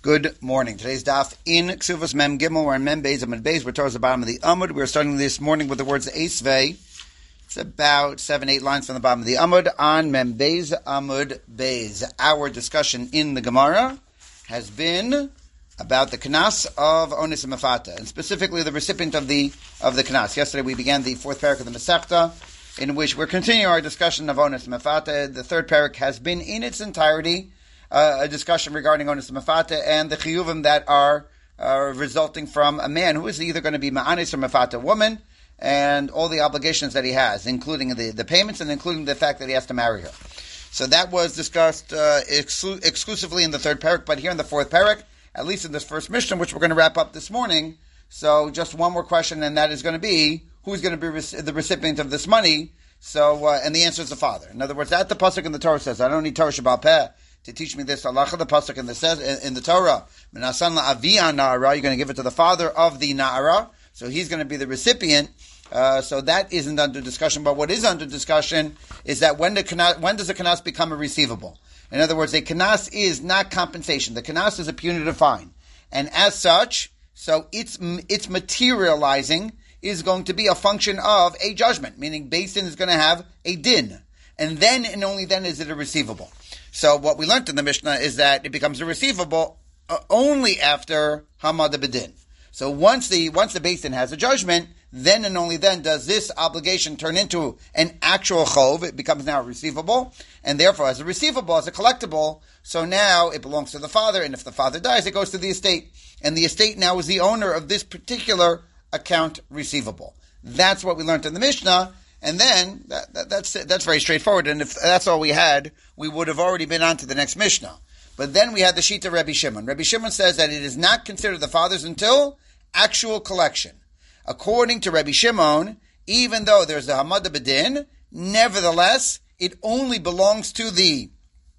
Good morning. Today's daf in Ksuvas Mem Gimel. We're in Mem Beis Amud Beis. We're towards the bottom of the Amud. We're starting this morning with the words Eisvei. It's about 7-8 lines from the bottom of the Amud on Mem Beis Amud Beis. Our discussion in the Gemara has been about the Knas of Onis and Mefata, and specifically the recipient of the Knas. Yesterday we began the fourth parak of the Masechta, in which we're continuing our discussion of Onis and Mefata. The third parak has been in its entirety a discussion regarding Onis and Mefata and the chiyuvim that are resulting from a man who is either going to be Ma'anis or Mefata woman, and all the obligations that he has, including the payments and including the fact that he has to marry her. So that was discussed exclusively in the third parak, but here in the fourth parak, at least in this first Mishnah, which we're going to wrap up this morning. So just one more question, and that is going to be, who's going to be the recipient of this money? So, and the answer is the father. In other words, that the pasuk in the Torah says, I don't need Torah Shabbat Peh to teach me this halacha. The pasuk in the Torah, Menasan la'avi na'ara, you're going to give it to the father of the na'ara, so he's going to be the recipient. So that isn't under discussion. But what is under discussion is that when does a kanas become a receivable? In other words, a kanas is not compensation. The kanas is a punitive fine, and as such, so its materializing is going to be a function of a judgment, meaning Beis Din is going to have a din, and then and only then is it a receivable. So what we learned in the Mishnah is that it becomes a receivable only after Hamad B'Din. So once the Beis Din has a judgment, then and only then does this obligation turn into an actual chov. It becomes now receivable, and therefore as a receivable, as a collectible, so now it belongs to the father, and if the father dies, it goes to the estate. And the estate now is the owner of this particular account receivable. That's what we learned in the Mishnah. And then, that's very straightforward. And if that's all we had, we would have already been on to the next Mishnah. But then we had the Shita Rabbi Shimon. Rabbi Shimon says that it is not considered the father's until actual collection. According to Rabbi Shimon, even though there's a Hamad B'Din, nevertheless, it only belongs to the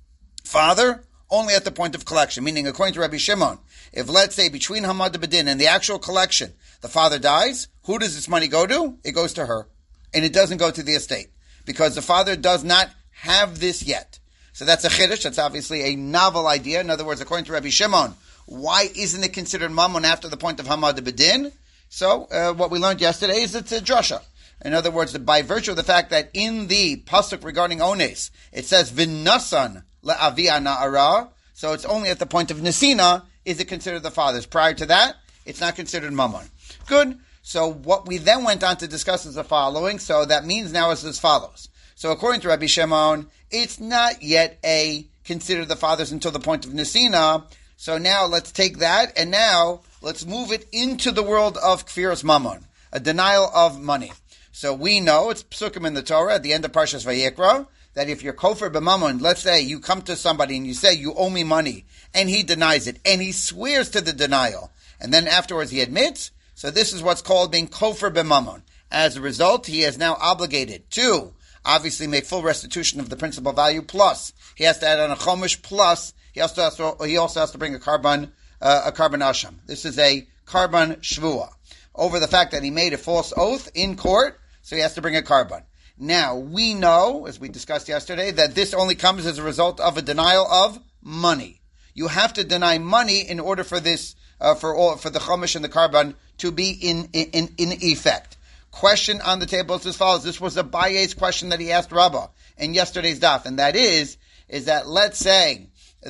father only at the point of collection. Meaning, according to Rabbi Shimon, if let's say between Hamad B'Din and the actual collection, the father dies, who does this money go to? It goes to her. And it doesn't go to the estate, because the father does not have this yet. So that's a chiddush. That's obviously a novel idea. In other words, according to Rabbi Shimon, why isn't it considered mammon after the point of Hamad B'Din? So what we learned yesterday is it's a drasha. In other words, by virtue of the fact that in the pasuk regarding ones, it says v'nasan la'avi na'ara, so it's only at the point of nesina is it considered the father's. Prior to that, it's not considered mammon. Good. So what we then went on to discuss is the following. So that means now is as follows. So according to Rabbi Shimon, it's not yet considered the father's until the point of nesina. So now let's take that and now let's move it into the world of kfiras mammon, a denial of money. So we know, it's psukim in the Torah at the end of Parshas Vayikra, that if you're kofar b'mammon, let's say you come to somebody and you say, you owe me money, and he denies it, and he swears to the denial, and then afterwards he admits, so this is what's called being kofar b'mammon. As a result, he is now obligated to obviously make full restitution of the principal value, plus he has to add on a chomish, plus he also has to bring a carbon asham. This is a carbon shvua over the fact that he made a false oath in court, so he has to bring a carbon. Now we know, as we discussed yesterday, that this only comes as a result of a denial of money. You have to deny money in order for this for the chomish and the carbon to be in effect. Question on the table is as follows. This was Abaye's question that he asked Rabbah in yesterday's daf, and that is that let's say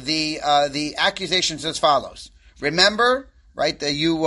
the accusations as follows. Remember, right? That you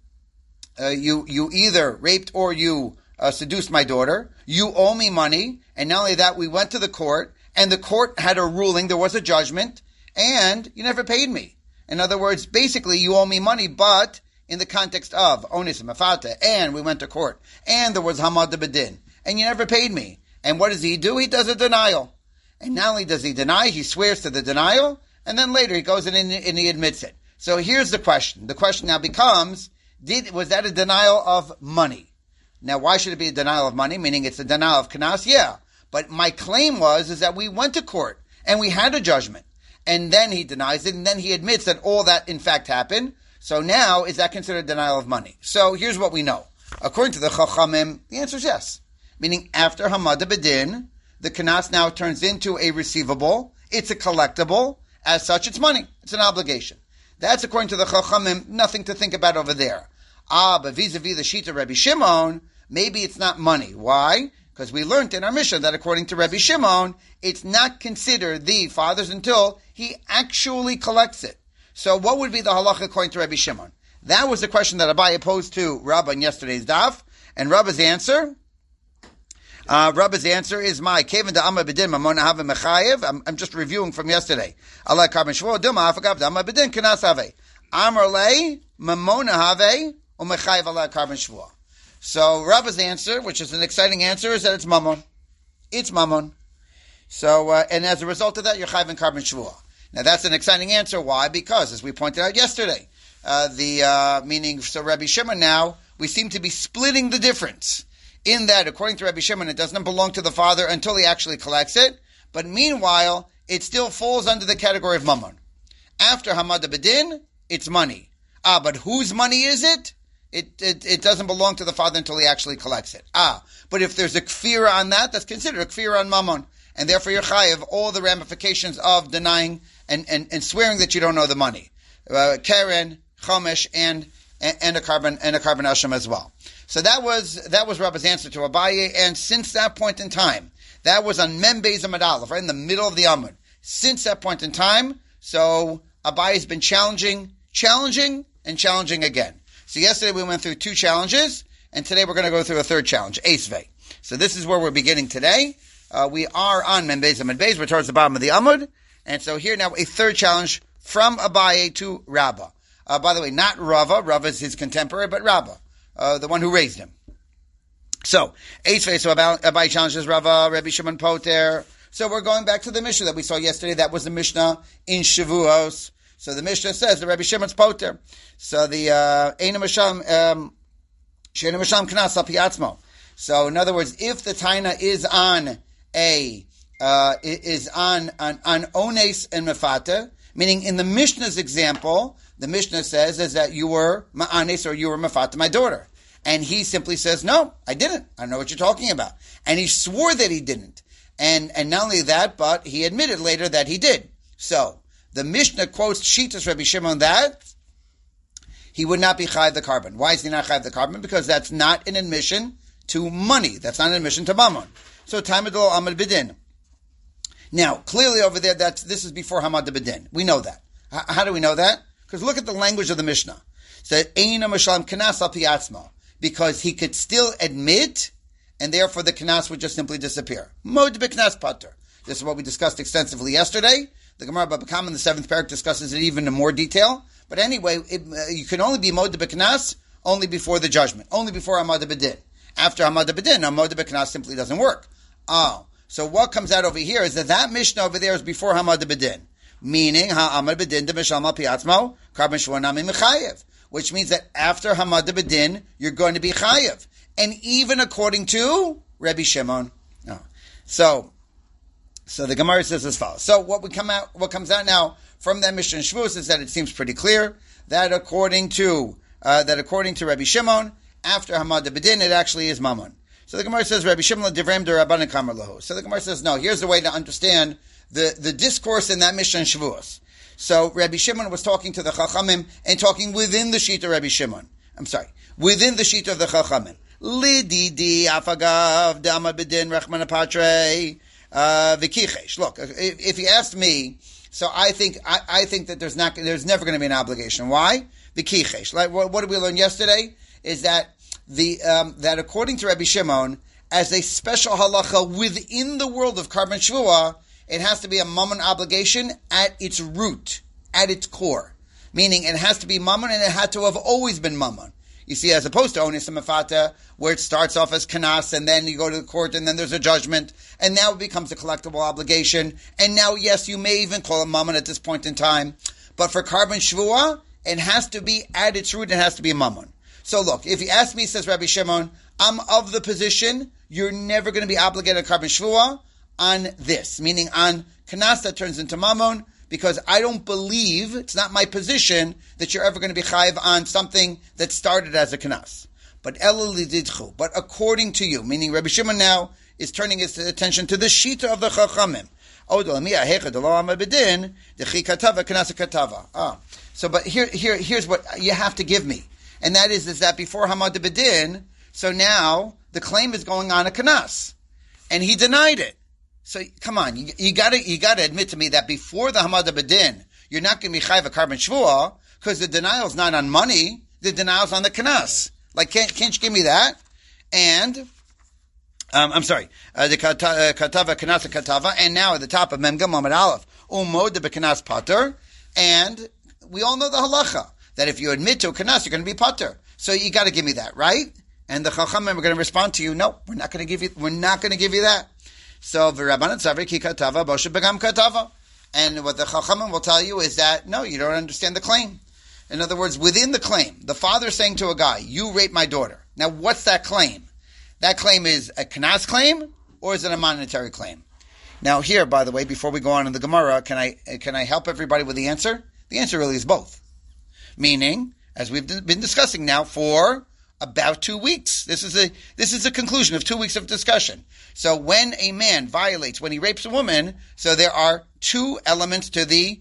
either raped or you seduced my daughter. You owe me money, and not only that, we went to the court, and the court had a ruling. There was a judgment, and you never paid me. In other words, basically, you owe me money, but in the context of onis and mafata, and we went to court, and there was Hamad B'Din, and you never paid me. And what does he do? He does a denial. And not only does he deny, he swears to the denial, and then later he goes in and he admits it. So here's the question. The question now becomes, was that a denial of money? Now, why should it be a denial of money? Meaning it's a denial of kanas? Yeah. But my claim is that we went to court, and we had a judgment. And then he denies it, and then he admits that all that in fact happened. So now, is that considered denial of money? So here's what we know. According to the Chachamim, the answer is yes. Meaning after Hamad B'Din, the kanas now turns into a receivable. It's a collectible. As such, it's money. It's an obligation. That's according to the Chachamim, nothing to think about over there. But vis-a-vis the Shita Rabbi Shimon, maybe it's not money. Why? Because we learned in our Mishnah that according to Rabbi Shimon, it's not considered the father's until he actually collects it. So what would be the halacha according to Rabbi Shimon? That was the question that Abaye posed to Rabbah in yesterday's daf, and Rabbah's answer is my Kevin da Amma Bedin Mamona Have Mechayev. I'm just reviewing from yesterday. Allah Karben Shvuah Duma Afagav da Amma Bedin Kanas Have Amar Le Mamona Have Umechayev Allah Karben Shvuah. So Rabbah's answer, which is an exciting answer, is that it's Mammon. It's Mammon. So and as a result of that, you're Chayev and Karben Shvuah. Now that's an exciting answer. Why? Because as we pointed out yesterday, meaning so Rabbi Shimon now we seem to be splitting the difference. In that, according to Rabbi Shimon, it doesn't belong to the father until he actually collects it. But meanwhile, it still falls under the category of mammon. After Hamad Bedin, it's money. But whose money is it? It doesn't belong to the father until he actually collects it. But if there's a kfira on that, that's considered a kfira on mammon. And therefore you're chayiv all the ramifications of denying and swearing that you don't know the money. Keren, Chomesh, and a carbon asham as well. So that was Rabba's answer to Abaye, and since that point in time, that was on Mem Beis Amud Aleph, right in the middle of the Amud. Since that point in time, so Abaye's been challenging again. So yesterday we went through 2 challenges, and today we're going to go through a 3rd challenge, Eisvei. So this is where we're beginning today. We are on Mem Beis Amud Beis, we're towards the bottom of the Amud, and so here now a 3rd challenge from Abaye to Rabbah. By the way, not Rava. Rava is his contemporary, but Rabbah, the one who raised him. So, Abaye challenges Rava, Rabbi Shimon Poter. So we're going back to the Mishnah that we saw yesterday. That was the Mishnah in Shavuos. So the Mishnah says the Rabbi Shimon's Poter. So the Eina Masham Knas Al Pi Atzmo. So in other words, if the Taina is on Ones and Mefata, meaning in the Mishnah's example, the Mishnah says is that you were ma'anes or you were mafata my daughter. And he simply says, no, I didn't. I don't know what you're talking about. And he swore that he didn't. And not only that, but he admitted later that he did. So, the Mishnah quotes Shitas Rabbi Shimon that he would not be chayav the carbon. Why is he not chayav the carbon? Because that's not an admission to money. That's not an admission to mammon. So, Taimidol Amad Bedin. Now, clearly over there, this is before Hamad Bedin. We know that. How do we know that? Because look at the language of the Mishnah. So, Eina Mashalim Kanas Al Pi Atzmo. Because he could still admit, and therefore the Kanas would just simply disappear. Mod B'Knas Pater. This is what we discussed extensively yesterday. The Gemara Baba Kama in the 7th parak discusses it even in more detail. But anyway, you can only be Mod B'Knas only before the judgment. Only before Hamad Bedin. After Hamad Bedin, Mod B'Knas simply doesn't work. So what comes out over here is that Mishnah over there is before Hamad Bedin. Meaning, Ha'amad Bedin de Mishal Al Pi Atzmo, Karben Shvuah Nami Mechayev. Which means that after Hamad Bedin, you're going to be Chayev. And even according to Rabbi Shimon. So the Gemara says as follows. So what comes out now from that Mishnah in Shavuos is that it seems pretty clear that according to Rabbi Shimon, after Hamad Bedin, it actually is Mammon. So the Gemara says, Rabbi Shimon Divrem de Rabbanan Kamar Lahu. So the Gemara says, no, here's the way to understand the discourse in that Mishnah in Shavuos. So Rabbi Shimon was talking to the Chachamim and talking within the sheet of Rabbi Shimon. Within the sheet of the Chachamim. Lididi afagav dama bedin rechman apatre v'kichesh. Look, if you asked me, so I think that there's never going to be an obligation. Why? V'kichesh. Like what did we learn yesterday? Is that that according to Rabbi Shimon, as a special halacha within the world of Karben Shvuah, it has to be a mammon obligation at its root, at its core. Meaning it has to be mammon and it had to have always been mammon. You see, as opposed to Onis and Mefata, where it starts off as Kanas and then you go to the court and then there's a judgment and now it becomes a collectible obligation. And now, yes, you may even call it mammon at this point in time. But for Karben Shvuah, it has to be at its root, it has to be mammon. So look, if you ask me, says Rabbi Shimon, I'm of the position, you're never going to be obligated to Karben Shvuah on this, meaning on Kanas that turns into Mammon, because I don't believe, it's not my position, that you're ever going to be chayiv on something that started as a Kanas. But according to you, meaning Rabbi Shimon now is turning his attention to the Shita of the Chachamim. So, but here's what you have to give me, and that is that before Hamad Bedin, so now the claim is going on a kanas, and he denied it. So come on, you gotta admit to me that before the Hamad Bedin, you're not going to be chayv a carbon shvua because the denial is not on money, the denial is on the kanas. Like, can't you give me that? And I'm sorry, the katava kanas katava, and now at the top of Mem Gimel Amud Aleph, umod de bekanas pater, and we all know the halacha that if you admit to a kanas, you're going to be pater. So you got to give me that, right? And the chachamim are going to respond to you, no, we're not going to give you that. So v'Rabbanan tzavri ki katava boshe begam katava, and what the chachamim will tell you is that no, you don't understand the claim. In other words, within the claim, the father is saying to a guy, "You raped my daughter." Now, what's that claim? That claim is a kanas claim, or is it a monetary claim? Now, here, by the way, before we go on in the Gemara, can I help everybody with the answer? The answer really is both. Meaning, as we've been discussing now for about 2 weeks, this is a conclusion of 2 weeks of discussion. So, when a man violates, when he rapes a woman, so there are two elements to the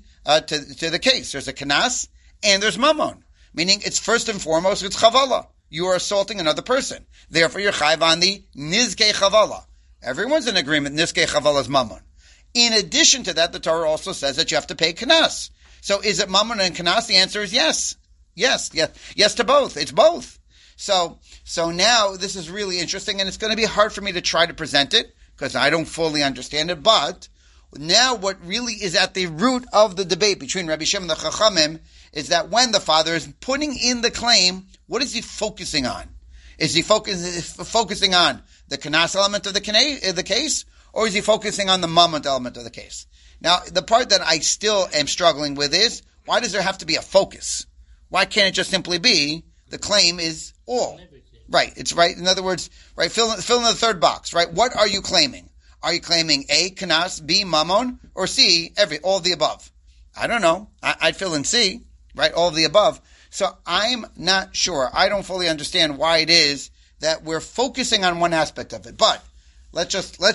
case. There's a kanas and there's mammon. Meaning, it's first and foremost it's chavala. You are assaulting another person. Therefore, you're chayv on the nizkei chavala. Everyone's in agreement, nizkei chavala is mammon. In addition to that, the Torah also says that you have to pay kanas. So is it mammon and kanas? The answer is yes. Yes to both. It's both. So now this is really interesting, and it's going to be hard for me to try to present it because I don't fully understand it, but now what really is at the root of the debate between Rabbi Shimon and the Chachamim is that when the father is putting in the claim, what is he focusing on? Is he focusing on the kanas element of the case, or is he focusing on the mammon element of the case? Now, the part that I still am struggling with is, why does there have to be a focus? Why can't it just simply be, the claim is all? Right, it's right. In other words, right, fill in the third box, right? What are you claiming? Are you claiming A, kanas, B, mammon, or C, all of the above? I don't know. I'd fill in C, right? All of the above. So I'm not sure. I don't fully understand why it is that we're focusing on one aspect of it. But let's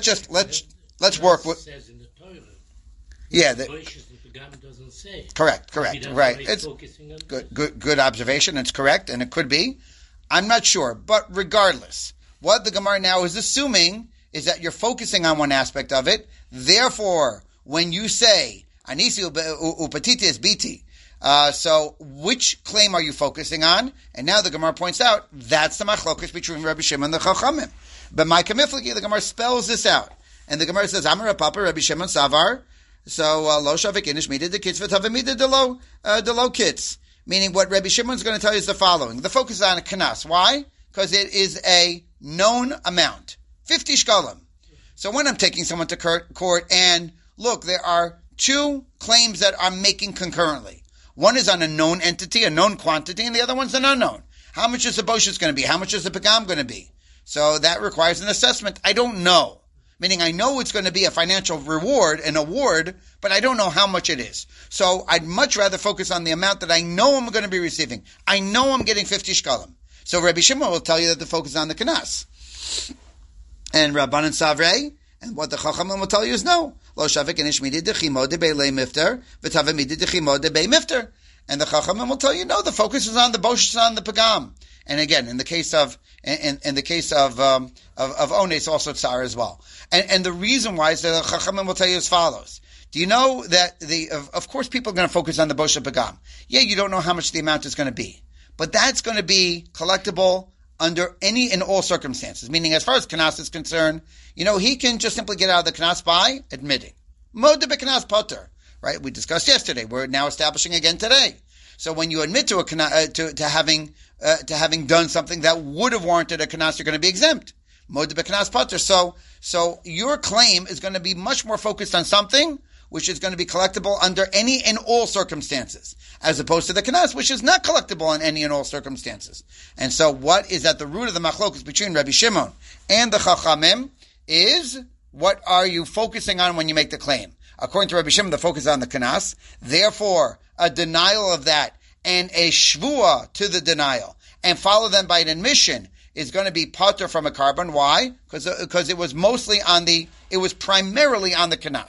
work with. Says in the Torah. Yeah. Doesn't say. Correct. Right. It's good observation. It's correct, and it could be. I'm not sure, but regardless, what the Gemara now is assuming is that you're focusing on one aspect of it. Therefore, when you say Anisi upatiti is biti, so which claim are you focusing on? And now the Gemara points out that's the machlokas between Rabbi Shimon and the Chachamim. But my kamifliki, the Gemara spells this out, and the Gemara says Amar Papa Rabbi Shimon Savar. So lo shavik inish midid the kids v'tavimidid the low kids. Meaning, what Rabbi Shimon is going to tell you is the following: the focus is on a kanas. Why? Because it is a known amount, 50 shkalim. So when I'm taking someone to court, and look, there are two claims that I'm making concurrently. One is on a known entity, a known quantity, and the other one's an unknown. How much is the boshus going to be? How much is the pagam going to be? So that requires an assessment. I don't know. Meaning I know it's going to be a financial reward, an award, but I don't know how much it is. So I'd much rather focus on the amount that I know I'm going to be receiving. I know I'm getting 50 shkalim. So Rabbi Shimon will tell you that the focus is on the kanas. And Rabbanan Savrei, and what the Chachamim will tell you is no. Lo shavik inish midid dechimo de beilei mifter, v'tavamidid dechimo de bei mifter. And the Chachamim will tell you, no, the focus is on the bosh, on the pagam. And again, in the case of ones, also tsar as well. And the reason why is that the Chachamim will tell you as follows. Do you know that of course people are going to focus on the bosh pagam. Yeah, you don't know how much the amount is going to be. But that's going to be collectible under any and all circumstances. Meaning, as far as kanas is concerned, he can just simply get out of the kanas by admitting. Mod de bekanas potter. Right? We discussed yesterday. We're now establishing again today. So when you admit to to having done something that would have warranted a kanas, you're going to be exempt. Mod de bekanas potter. So your claim is going to be much more focused on something which is going to be collectible under any and all circumstances, as opposed to the kanas, which is not collectible in any and all circumstances. And so what is at the root of the machlokas between Rabbi Shimon and the Chachamim is, what are you focusing on when you make the claim? According to Rabbi Shimon, the focus is on the kanas. Therefore, a denial of that and a shvua to the denial, and follow them by an admission, is going to be pater from a carbon. Why? Because it was primarily on the kanas.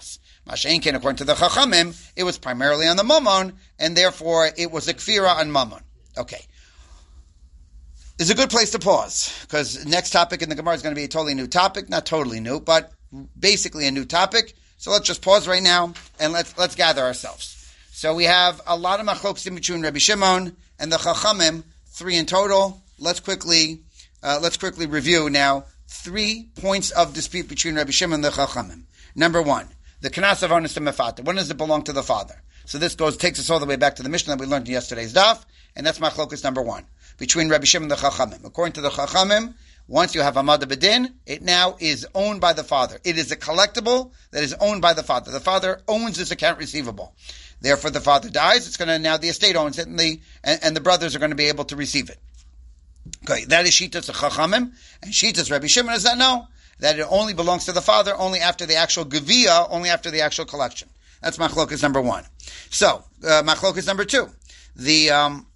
Mashenkin, according to the Chachamim, it was primarily on the Mammon, and therefore it was a Kfira on Mammon. Okay. It's a good place to pause, because next topic in the Gemara is going to be a totally new topic. Not totally new, but basically a new topic. So let's just pause right now, and let's gather ourselves. So we have a lot of machlokas in between Rabbi Shimon and the Chachamim, 3 in total. Let's quickly review now 3 points of dispute between Rabbi Shimon and the Chachamim. Number 1, the Kanas of Onus and Mefata. When does it belong to the father? So this takes us all the way back to the Mishnah that we learned in yesterday's daf, and that's machlokas number 1 between Rabbi Shimon and the Chachamim. According to the Chachamim, once you have Amad B'Din, it now is owned by the father. It is a collectible that is owned by the father. The father owns this account receivable. Therefore, the father dies. It's going to now the estate owns it, and the brothers are going to be able to receive it. Okay, that is Shitas Chachamim, and Shitas Rabbi Shimon is that no, that it only belongs to the father only after the actual Gevia, only after the actual collection. That's machlokas number 1. So machlokas number 2, the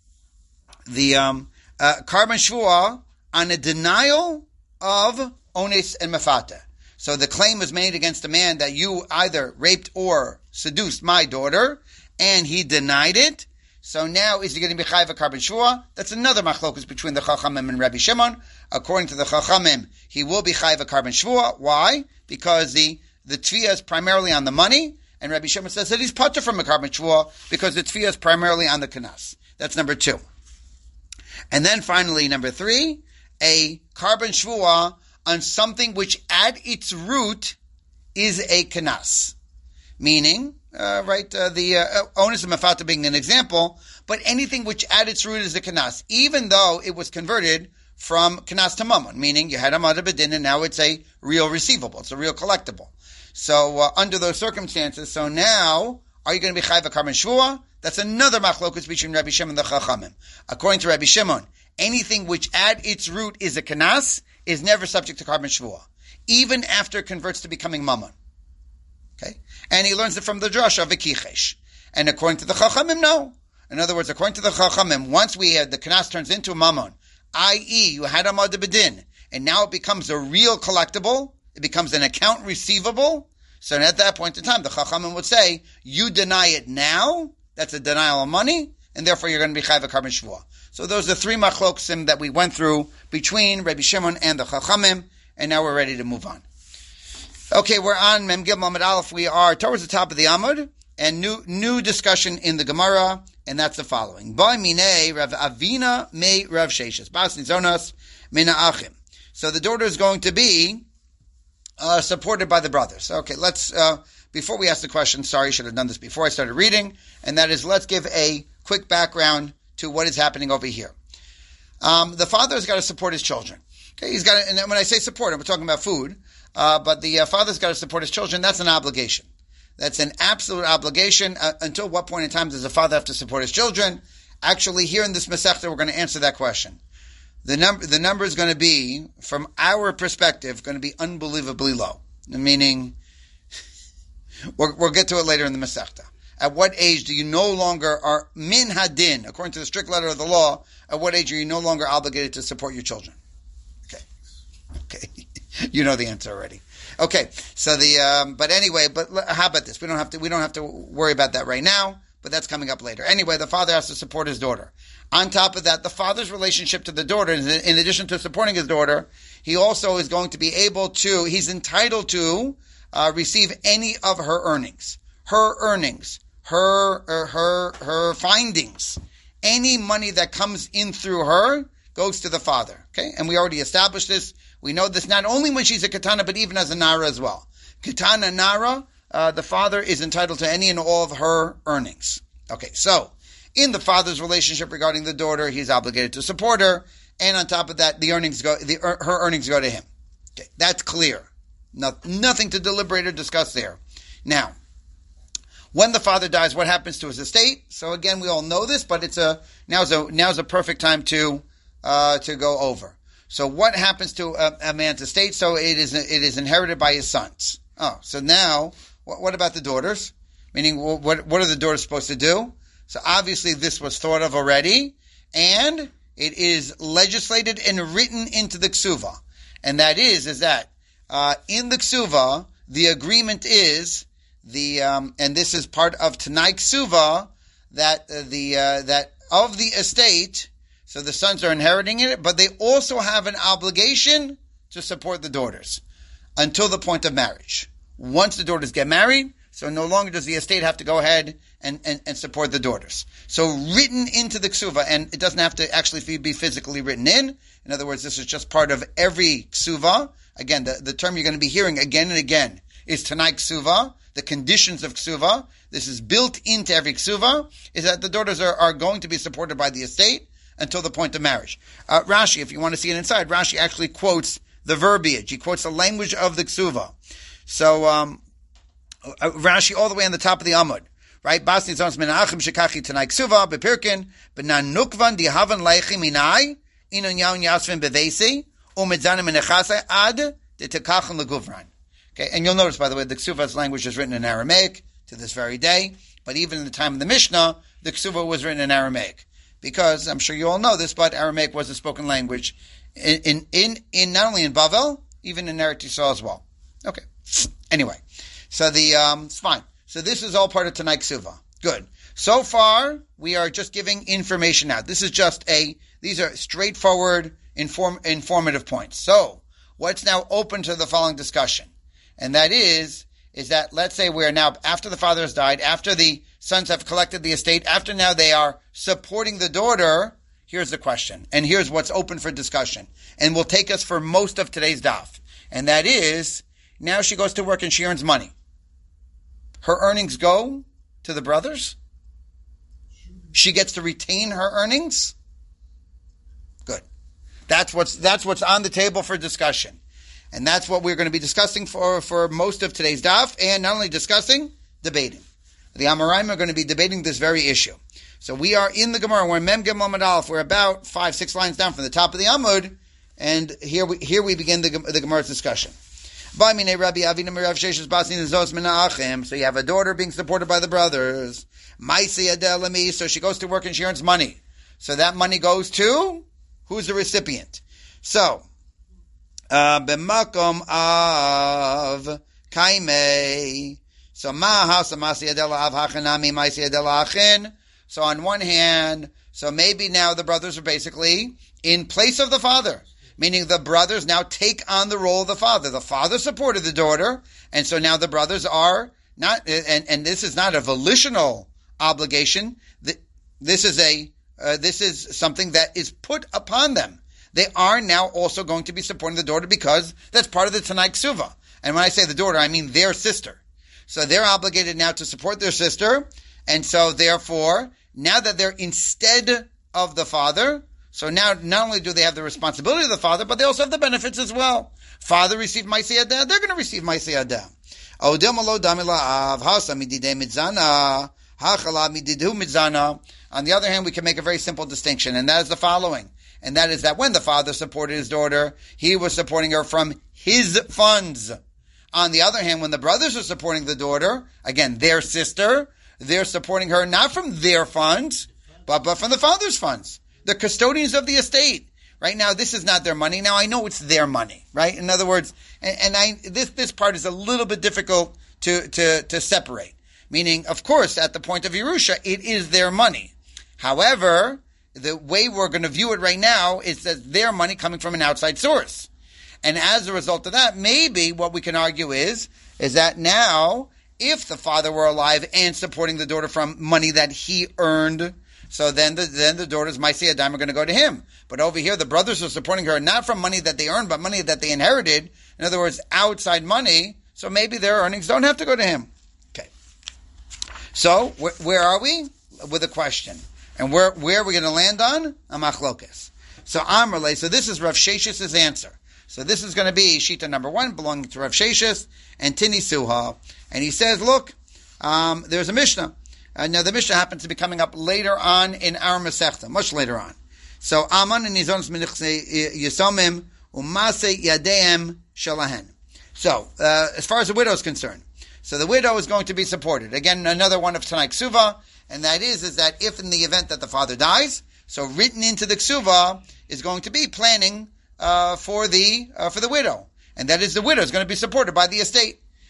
Karban Shvuah on a denial of Ones and Mefata. So the claim was made against a man that you either raped or seduced my daughter, and he denied it. So now is he going to be chayav a Karban Shvuah? That's another machlokus between the Chachamim and Rabbi Shimon. According to the Chachamim, he will be chayav a Karban Shvuah. Why? Because the tefillah is primarily on the money, and Rabbi Shimon says that he's patur from a Karban Shvuah because the tefillah is primarily on the kanas. That's number 2. And then finally, number 3, a Karban Shvuah on something which at its root is a kanas. Meaning, the onus of Mefata being an example, but anything which at its root is a kanas, even though it was converted from kanas to mammon, meaning you had a Amad B'Din and now it's a real receivable, it's a real collectible. So under those circumstances, so now, are you going to be chayav a Karban Shvuah? That's another machlokus between Rabbi Shimon and the Chachamim. According to Rabbi Shimon, anything which at its root is a kanas is never subject to Karban Shvuah, even after it converts to becoming mammon. Okay? And he learns it from the drasha of Vikichesh. And according to the Chachamim, no. In other words, according to the Chachamim, once we had the kanas turns into a mammon, i.e., you had a Amad B'Din, and now it becomes a real collectible, it becomes an account receivable. So at that point in time, the Chachamim would say, you deny it now, that's a denial of money, and therefore you're going to be chayav a Karban Shvuah. So those are 3 machlokim that we went through between Rabbi Shimon and the Chachamim, and now we're ready to move on. Okay, we're on Mem Gimel Amud Aleph. We are towards the top of the Amud, and new discussion in the Gemara, and that's the following. Ba minei Rav Avina me Rav Sheshes. Bas nizonos mina achim. So the daughter is going to be supported by the brothers. Okay, let's, before we ask the question, sorry, I should have done this before I started reading, and that is, let's give a quick background to what is happening over here. The father has got to support his children. Okay, he's got to, and when I say support, I'm talking about food, but the father's got to support his children. That's an obligation. That's an absolute obligation. Until what point in time does the father have to support his children? Actually, here in this Masechta, we're going to answer that question. The number is going to be, from our perspective, going to be unbelievably low. Meaning, we'll get to it later in the Masechta. At what age do you no longer are min hadin, according to the strict letter of the law, at what age are you no longer obligated to support your children? Okay. You know the answer already. Okay. So but anyway, how about this? We don't have to worry about that right now, but that's coming up later. Anyway, the father has to support his daughter. On top of that, the father's relationship to the daughter, in addition to supporting his daughter, he also is going to be he's entitled to receive any of her earnings. Her findings. Any money that comes in through her goes to the father. Okay? And we already established this. We know this not only when she's a katana, but even as a nara as well. Katana, nara, the father is entitled to any and all of her earnings. Okay, so, in the father's relationship regarding the daughter, he's obligated to support her, and on top of that, her earnings go to him. Okay, that's clear. Nothing to deliberate or discuss there. Now, when the father dies, what happens to his estate? So again, we all know this, but now's a perfect time to go over. So what happens to a man's estate? So it is inherited by his sons. Oh, so now what about the daughters? Meaning, what are the daughters supposed to do? So obviously this was thought of already, and it is legislated and written into the Ksuva, and that is that in the Ksuva the agreement is and this is part of Tanai Ksuva, that that of the estate. So the sons are inheriting it, but they also have an obligation to support the daughters until the point of marriage. Once the daughters get married, so no longer does the estate have to go ahead and support the daughters. So written into the ksuva, and it doesn't have to actually be physically written in. In other words, this is just part of every ksuva. Again, the term you're going to be hearing again and again is Tanai Ksuva, the conditions of ksuva. This is built into every ksuva, is that the daughters are going to be supported by the estate until the point of marriage. Rashi, if you want to see it inside, Rashi actually quotes the verbiage. He quotes the language of the ksuva. So, Rashi all the way on the top of the Amud, right? Basni zons menachem shekachi tanai ksuva bepirkin benan nukvan dihavan leichi minai inon yaun yasvin bevesi umedzanim menechase ad de tekachan leguvran. Okay, and you'll notice, by the way, the ksuva's language is written in Aramaic to this very day, but even in the time of the Mishnah, the ksuva was written in Aramaic. Because I'm sure you all know this, but Aramaic was a spoken language in not only in Bavel, even in Eretz Yisrael as well. Okay. Anyway, so it's fine. So this is all part of Tanai Ksuva. Good. So far, we are just giving information out. This is these are straightforward, informative points. So what's now open to the following discussion, and that is that let's say we're now after the father has died, after the sons have collected the estate, after now they are supporting the daughter. Here's the question, and here's what's open for discussion, and will take us for most of today's daf, and that is, now she goes to work and she earns money. Her earnings go to the brothers? She gets to retain her earnings? Good. That's what's on the table for discussion. And that's what we're going to be discussing for most of today's daf, and not only discussing, debating. The Amoraim are going to be debating this very issue. So we are in the Gemara, we're Mem Gimel Amud Aleph, we're about 5-6 lines down from the top of the Amud, and here we begin the Gemara's discussion. So you have a daughter being supported by the brothers. So she goes to work and she earns money. So that money goes to, who's the recipient? So, b'makom av kaimei. So so on one hand, so maybe now the brothers are basically in place of the father, meaning the brothers now take on the role of the father. The father supported the daughter, and so now the brothers are not, and this is not a volitional obligation. This is something that is put upon them. They are now also going to be supporting the daughter because that's part of the Tanai Ksuva. And when I say the daughter, I mean their sister. So they're obligated now to support their sister, and so therefore, now that they're instead of the father, so now not only do they have the responsibility of the father, but they also have the benefits as well. Father received Maaseh Yadah, they're going to receive Maaseh Yadah. On the other hand, we can make a very simple distinction, and that is the following. And that is that when the father supported his daughter, he was supporting her from his funds. On the other hand, when the brothers are supporting the daughter, again, their sister, they're supporting her not from their funds, but from the father's funds. The custodians of the estate. Right now, this is not their money. Now, I know it's their money, right? In other words, this part is a little bit difficult to separate. Meaning, of course, at the point of Yerusha, it is their money. However, the way we're going to view it right now is that their money coming from an outside source. And as a result of that, maybe what we can argue is that now, if the father were alive and supporting the daughter from money that he earned, so then the daughter's Maaseh Yadah are going to go to him. But over here, the brothers are supporting her not from money that they earned, but money that they inherited. In other words, outside money. So maybe their earnings don't have to go to him. Okay. So where are we with a question? And where are we going to land on? A machlokes. So Amrle. So this is Rav Sheshis' answer. So this is going to be Shita number 1, belonging to Rav Sheshis and Tini Suha. And he says, look, there's a Mishnah. Now the Mishnah happens to be coming up later on in our Masechta, much later on. So Aman and Nizon Yisomim Umase Yadeim Shalahen. So as far as the widow is concerned, so the widow is going to be supported. Again, another one of Tanai Ksuva, and that is that if in the event that the father dies, so written into the Ksuva is going to be planning for the widow, and that is the widow is going to be supported by the estate.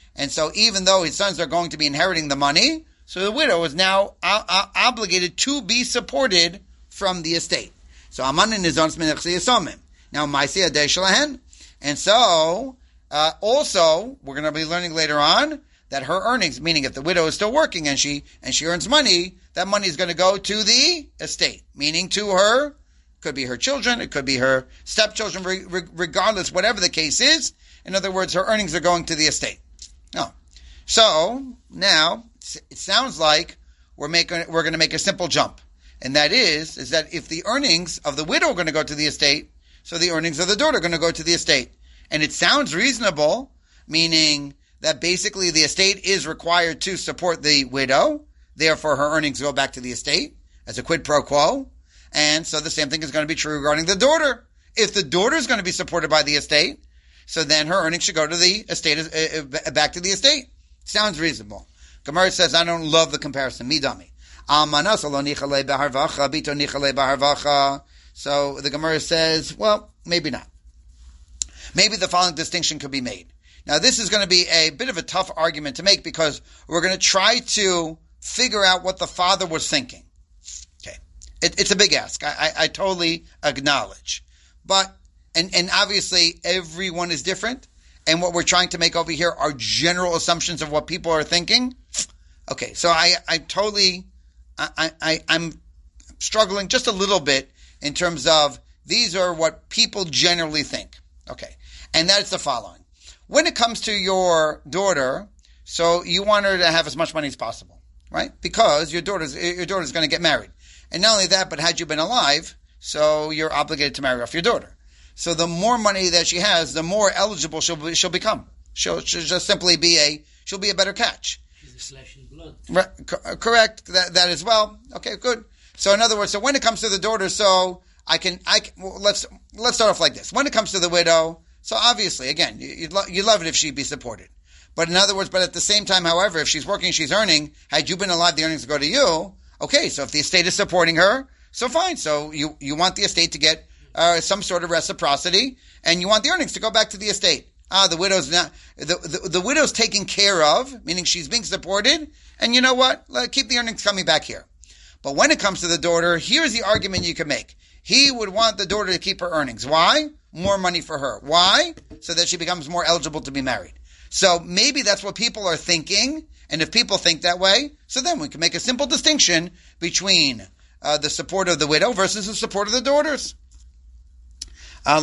And so even though his sons are going to be inheriting the money, so the widow is now obligated to be supported from the estate. So Amanin is on now Maisiyah De Shalahen. And so also we're going to be learning later on that her earnings, meaning if the widow is still working and she earns money, that money is going to go to the estate, meaning to her, could be her children, it could be her stepchildren, regardless, whatever the case is. In other words, her earnings are going to the estate. No. So now it sounds like we're going to make a simple jump, and that is that if the earnings of the widow are going to go to the estate, so the earnings of the daughter are going to go to the estate, and it sounds reasonable, meaning that basically the estate is required to support the widow, therefore her earnings go back to the estate as a quid pro quo, and so the same thing is going to be true regarding the daughter. If the daughter is going to be supported by the estate, so then her earnings should go to the estate, back to the estate. Sounds reasonable. Gemara says, I don't love the comparison. Midami. So the Gemara says, well, maybe not. Maybe the following distinction could be made. Now, this is going to be a bit of a tough argument to make because we're going to try to figure out what the father was thinking. Okay. It's a big ask. I totally acknowledge. But, and obviously everyone is different. And what we're trying to make over here are general assumptions of what people are thinking. Okay. So I'm struggling just a little bit in terms of these are what people generally think. Okay. And that's the following. When it comes to your daughter, so you want her to have as much money as possible, right? Because your daughter's going to get married. And not only that, but had you been alive, so you're obligated to marry off your daughter. So the more money that she has, the more eligible she'll become. She'll just simply she'll be a better catch. She's a flesh and blood. Right, correct. That as well. Okay, good. So in other words, so when it comes to the daughter, so let's start off like this. When it comes to the widow, so obviously, again, you'd love it if she'd be supported. But in other words, but at the same time, however, if she's working, she's earning, had you been alive, the earnings go to you. Okay, so if the estate is supporting her, so fine. So you want the estate to get some sort of reciprocity, and you want the earnings to go back to the estate. The widow's not, the widow's taken care of, meaning she's being supported, and you know what? Keep the earnings coming back here. But when it comes to the daughter, here's the argument you can make. He would want the daughter to keep her earnings. Why? More money for her. Why? So that she becomes more eligible to be married. So maybe that's what people are thinking, and if people think that way, so then we can make a simple distinction between the support of the widow versus the support of the daughters. So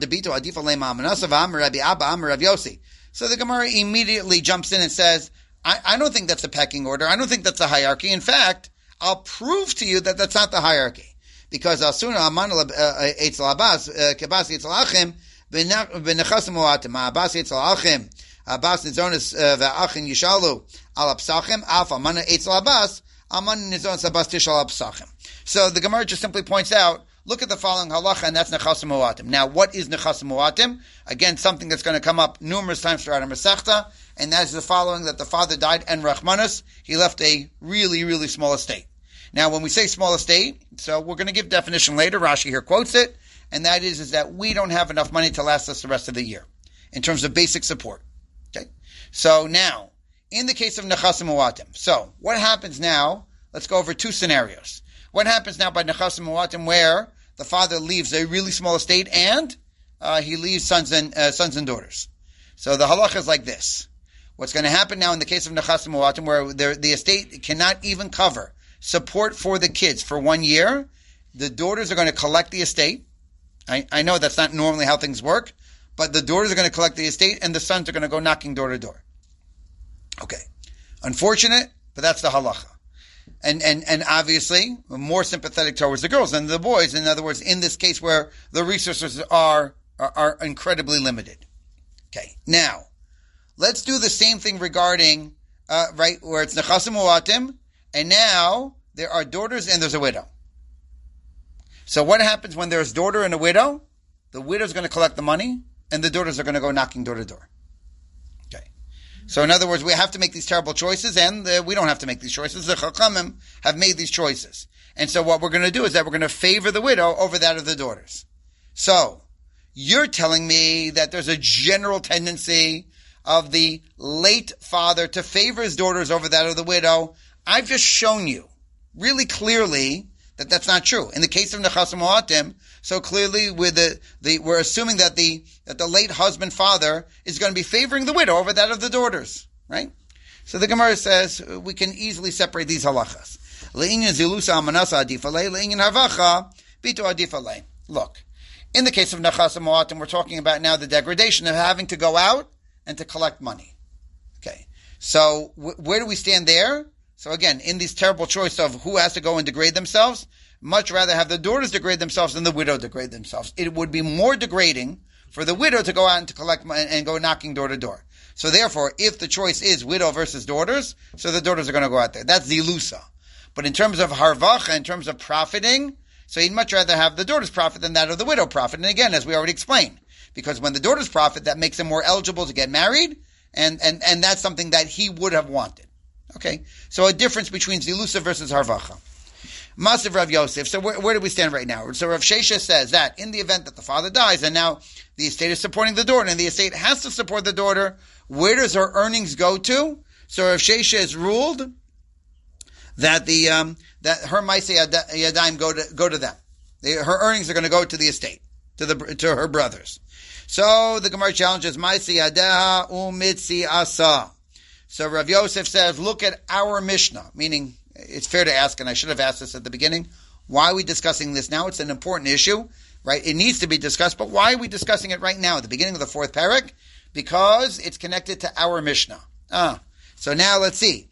the Gemara immediately jumps in and says, I don't think that's a pecking order. I don't think that's a hierarchy. In fact, I'll prove to you that that's not the hierarchy. Because Asuna Aman Eitzel Abbas, Kebasi Eitzel Achim, Benechasim Muatim, Abbas Eitzel Achim, Abbas Nizonis Ve'achin Yishalu, Al Apsachim, Alpha, Amana Eitzel Abbas, Aman Nizonis Abbas Tishal Apsachim. So the Gemara just simply points out, look at the following halacha, and that's Nechasim Muatim. Now, what is Nechasim Muatim? Again, something that's going to come up numerous times throughout our Masechta, and that is the following, that the father died, and Rachmanus, he left a really, really small estate. Now, when we say small estate, so we're going to give definition later. Rashi here quotes it, and that is that we don't have enough money to last us the rest of the year in terms of basic support. Okay, so now in the case of Nechasim Muatim, so what happens now? Let's go over two scenarios. What happens now by Nechasim Muatim, where the father leaves a really small estate and he leaves sons and daughters? So the halacha is like this: what's going to happen now in the case of Nechasim Muatim, where the estate cannot even cover support for the kids for 1 year, the daughters are going to collect the estate. I know that's not normally how things work, but the daughters are going to collect the estate and the sons are going to go knocking door to door. Okay. Unfortunate, but that's the halacha. And obviously, more sympathetic towards the girls than the boys. In other words, in this case where the resources are incredibly limited. Okay. Now, let's do the same thing regarding, where it's Nechasim Muatim, and now there are daughters and there's a widow. So what happens when there's daughter and a widow? The widow's going to collect the money, and the daughters are going to go knocking door to door. Okay. So in other words, we have to make these terrible choices, and we don't have to make these choices. The Chachamim have made these choices. And so what we're going to do is that we're going to favor the widow over that of the daughters. So you're telling me that there's a general tendency of the late father to favor his daughters over that of the widow. I've just shown you really clearly that that's not true. In the case of Nechasim Moatim, so clearly with we're assuming that the late husband father is going to be favoring the widow over that of the daughters, right? So the Gemara says we can easily separate these halachas. Look, in the case of Nechasim Moatim, we're talking about now the degradation of having to go out and to collect money. Okay, so where do we stand there? So again, in this terrible choice of who has to go and degrade themselves, much rather have the daughters degrade themselves than the widow degrade themselves. It would be more degrading for the widow to go out and to collect money and go knocking door to door. So therefore, if the choice is widow versus daughters, so the daughters are going to go out there. That's the ilusa. But in terms of harvacha, in terms of profiting, so he'd much rather have the daughter's profit than that of the widow profit. And again, as we already explained, because when the daughters profit, that makes them more eligible to get married, and that's something that he would have wanted. Okay, so a difference between zilusa versus harvacha. Masiv Rav Yosef. So where do we stand right now? So Rav Shesha says that in the event that the father dies, and now the estate is supporting the daughter, and the estate has to support the daughter, where does her earnings go to? So Rav Shesha has ruled that that her Maaseh Yadayim go to them. Her earnings are going to go to the estate, to her brothers. So the Gemara challenges Maaseh Yadeha umitzi asa. So Rav Yosef says, look at our Mishnah, meaning it's fair to ask, and I should have asked this at the beginning, why are we discussing this now? It's an important issue, right? It needs to be discussed, but why are we discussing it right now at the beginning of the fourth parak? Because it's connected to our Mishnah. So now let's see.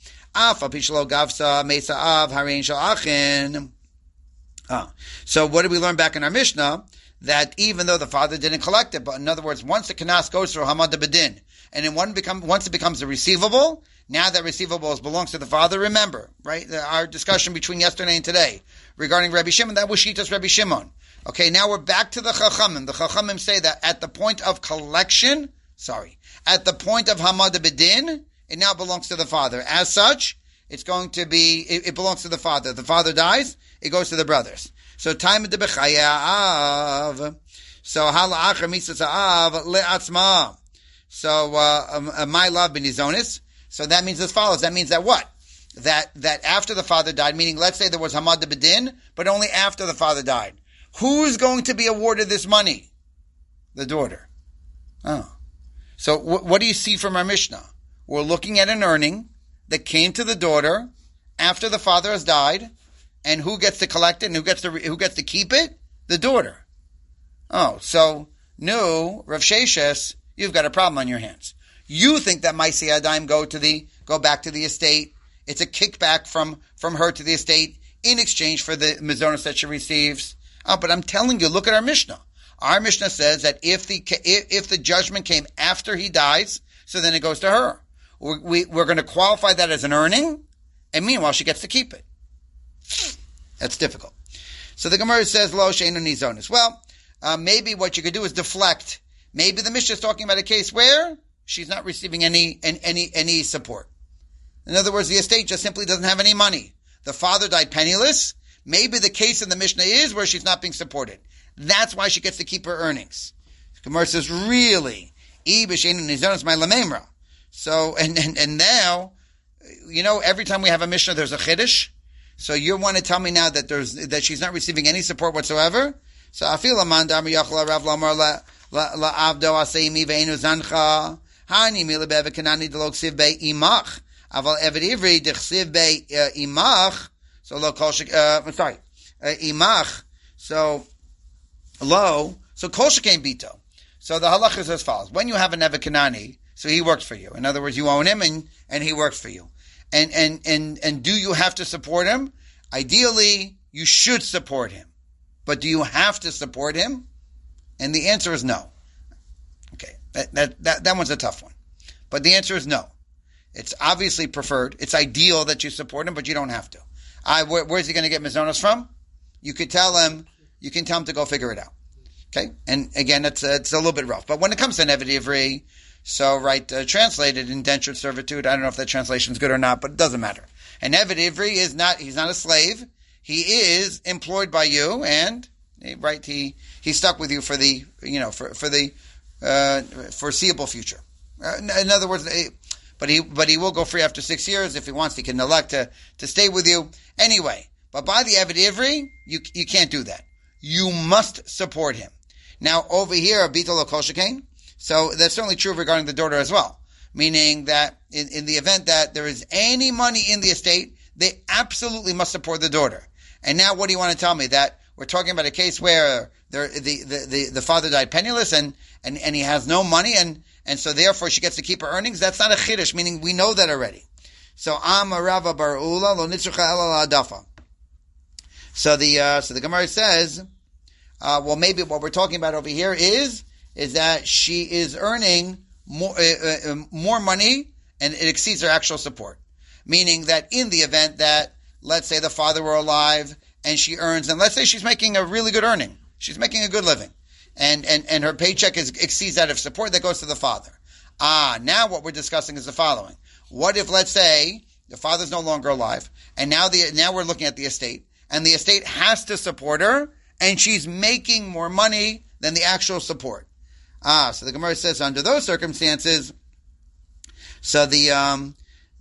So what did we learn back in our Mishnah? That even though the father didn't collect it, but in other words, once the kanas goes through Hamad Bedin, and then once it becomes a receivable, now that receivable belongs to the father. Remember, right? Our discussion between yesterday and today regarding Rabbi Shimon, that was Shitas Rabbi Shimon. Okay, now we're back to the Chachamim. The Chachamim say that at the point of collection, at the point of Hamad Bedin, it now belongs to the father. As such, it's going to be, it belongs to the father. The father dies, it goes to the brothers. So time of the Bechayav. So hala achar mitzvah av le'atzma. So my love benizonis. So that means as follows. That means that what? That after the father died, meaning let's say there was Hamad Bedin, but only after the father died. Who's going to be awarded this money? The daughter. Oh. So what do you see from our Mishnah? We're looking at an earning that came to the daughter after the father has died, and who gets to collect it and who gets to keep it? The daughter. Oh, so no, Rav Sheshes, you've got a problem on your hands. You think that Maaseh Yadayim go back to the estate. It's a kickback from her to the estate in exchange for the mizonos that she receives. Oh, but I'm telling you, look at our Mishnah. Our Mishnah says that if the judgment came after he dies, so then it goes to her. We're going to qualify that as an earning, and meanwhile she gets to keep it. That's difficult. So the Gemara says, Lo she'enu nizonis. Well, maybe what you could do is deflect. Maybe the Mishnah is talking about a case where she's not receiving any support. In other words, the estate just simply doesn't have any money. The father died penniless. Maybe the case in the Mishnah is where she's not being supported. That's why she gets to keep her earnings. The Gemara says, really? So, and now, every time we have a Mishnah, there's a Chiddush. So you want to tell me now that she's not receiving any support whatsoever? So I feel Aman Dami Yachla Rav Lamar la Avdo Aseimi Veinu Zancha Hani Milabev Kanani Deloksiv Be Imach Aval Eved Ivri Dechsiv Be Imach. So lo kol Imach. So lo. So kol shekain bito. So the halach is as follows: when you have an Eved Kanani, so he works for you. In other words, you own him and he works for you. And do you have to support him? Ideally, you should support him. But do you have to support him? And the answer is no. Okay, that one's a tough one. But the answer is no. It's obviously preferred. It's ideal that you support him, but you don't have to. Where's he going to get mizonos from? You can tell him to go figure it out. Okay? And again, it's a little bit rough. But when it comes to Eved Ivri, translated indentured servitude, I don't know if that translation is good or not, but it doesn't matter. And Eved Ivri he's not a slave. He is employed by you, and he's stuck with you for the foreseeable future. In other words, but he will go free after 6 years. If he wants, he can elect to stay with you. Anyway, but by the Eved Ivri, you can't do that. You must support him. Now, over here, Bitul Kol Shekain, so that's certainly true regarding the daughter as well. Meaning that in the event that there is any money in the estate, they absolutely must support the daughter. And now what do you want to tell me? That we're talking about a case where the father died penniless and he has no money and so therefore she gets to keep her earnings? That's not a chiddush, meaning we know that already. So Rava bar Ula lo nitzrucha ela la'adafa. So the Gemara says, well, maybe what we're talking about over here is that she is earning more money and it exceeds her actual support. Meaning that in the event that, let's say the father were alive and she earns, and let's say she's making a really good earning, she's making a good living, and her paycheck exceeds that of support, that goes to the father. Now what we're discussing is the following. What if, let's say, the father's no longer alive, and now we're looking at the estate, and the estate has to support her, and she's making more money than the actual support. So the Gemara says under those circumstances, so that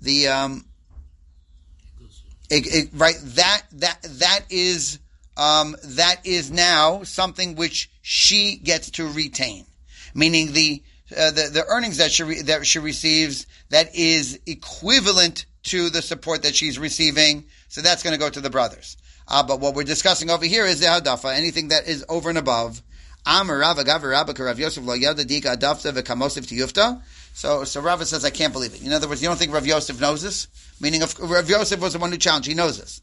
is now something which she gets to retain, meaning the earnings that she receives, that is equivalent to the support that she's receiving. So that's going to go to the brothers. But what we're discussing over here is the hadafa, anything that is over and above. So Rava says, I can't believe it. In other words, you don't think Rav Yosef knows this? Meaning, Rav Yosef was the one who challenged. He knows this.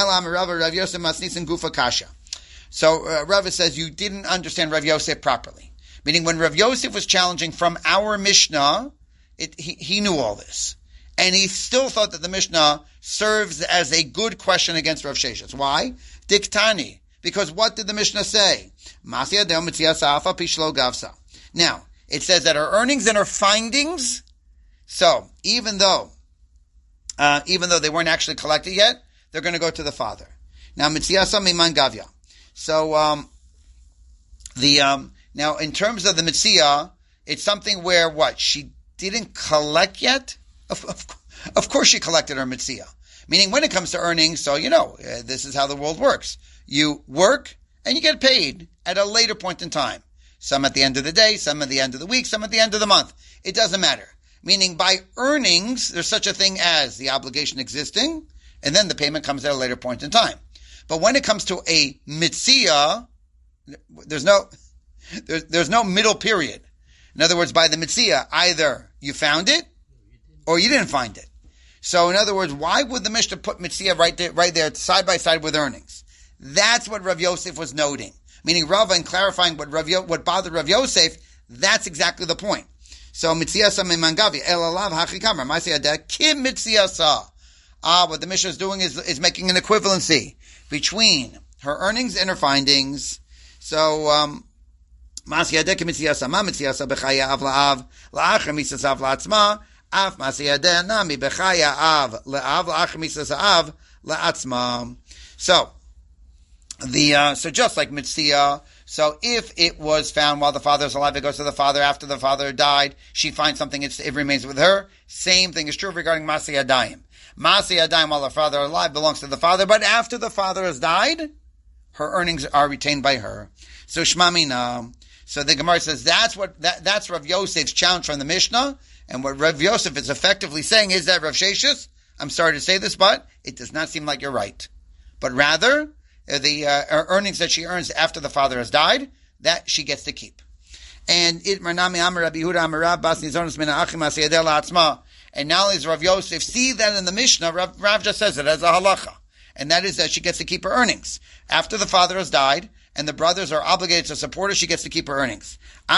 So Rava says, you didn't understand Rav Yosef properly. Meaning, when Rav Yosef was challenging from our Mishnah, he knew all this. And he still thought that the Mishnah serves as a good question against Rav Sheshes. Why? Diktani. Because what did the Mishnah say? Now, it says that her earnings and her findings, so even though they weren't actually collected yet, they're going to go to the father. Now, mitziyasa miman gavya. So, now in terms of the mitziyah, it's something where what? She didn't collect yet? Of course she collected her mitziyah. Meaning when it comes to earnings, so this is how the world works. You work and you get paid at a later point in time. Some at the end of the day, some at the end of the week, some at the end of the month. It doesn't matter. Meaning by earnings, there's such a thing as the obligation existing, and then the payment comes at a later point in time. But when it comes to a mitziyah, there's no middle period. In other words, by the mitziyah, either you found it or you didn't find it. So in other words, why would the Mishnah put mitziyah right there, side by side with earnings? That's what Rav Yosef was noting. Meaning Rava, in clarifying what bothered Rav Yosef, that's exactly the point. So mitziyasa memangavi elalav hachikamar ma'asiyada kim mitziyasa. What the Mishnah is doing is making an equivalency between her earnings and her findings. So ma'asiyada kim mitziyasa ma mitziyasa bechaya av la'av la'achar misasav la'atzma af ma'asiyada nami bechaya av la'av la'achar misasav la'atzma. So just like mitziyah, so if it was found while the father is alive, it goes to the father. After the father died, she finds something, it remains with her. Same thing is true regarding Masiyah Adayim. Masiyah Adayim while the father is alive belongs to the father, but after the father has died, her earnings are retained by her. So Shmamina. So the Gemara says that's Rav Yosef's challenge from the Mishnah, and what Rav Yosef is effectively saying is that Rav Sheshes, I'm sorry to say this, but it does not seem like you're right. But rather, the earnings that she earns after the father has died, that she gets to keep. And and not only is Rav Yosef, see that in the Mishnah, Rav just says it as a halacha, and that is that she gets to keep her earnings. After the father has died, and the brothers are obligated to support her, she gets to keep her earnings.